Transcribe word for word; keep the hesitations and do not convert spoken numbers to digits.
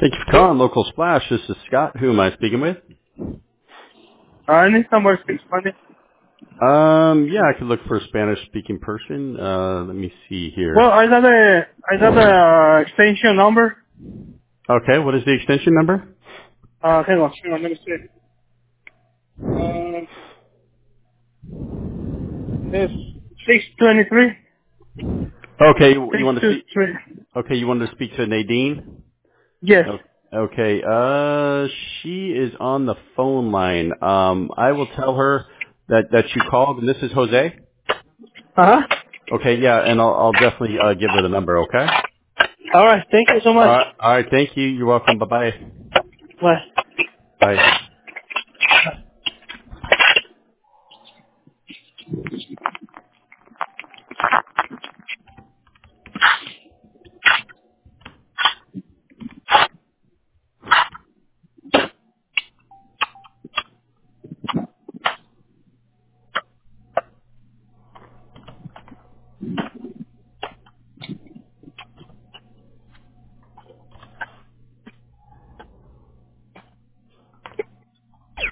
Thank you for calling Local Splash. This is Scott. Who am I speaking with? Uh, I need somewhere to speak Spanish. Um, yeah, I could look for a Spanish-speaking person. Uh, let me see here. Well, I got a, I got a uh, extension number. Okay, what is the extension number? Uh, hang on, hang on, let me see. Uh, it's six twenty-three. Okay, you, you six want to speak? twenty-three. Okay, you wanted to speak to Nadine? Yes. O- Okay, uh, she is on the phone line. Um, I will tell her that that you called, and this is Jose. Uh-huh. Okay, yeah, and I'll, I'll definitely uh, give her the number. Okay. All right, thank you so All much. right. All right. Thank you. You're welcome. Bye bye. Bye. Bye.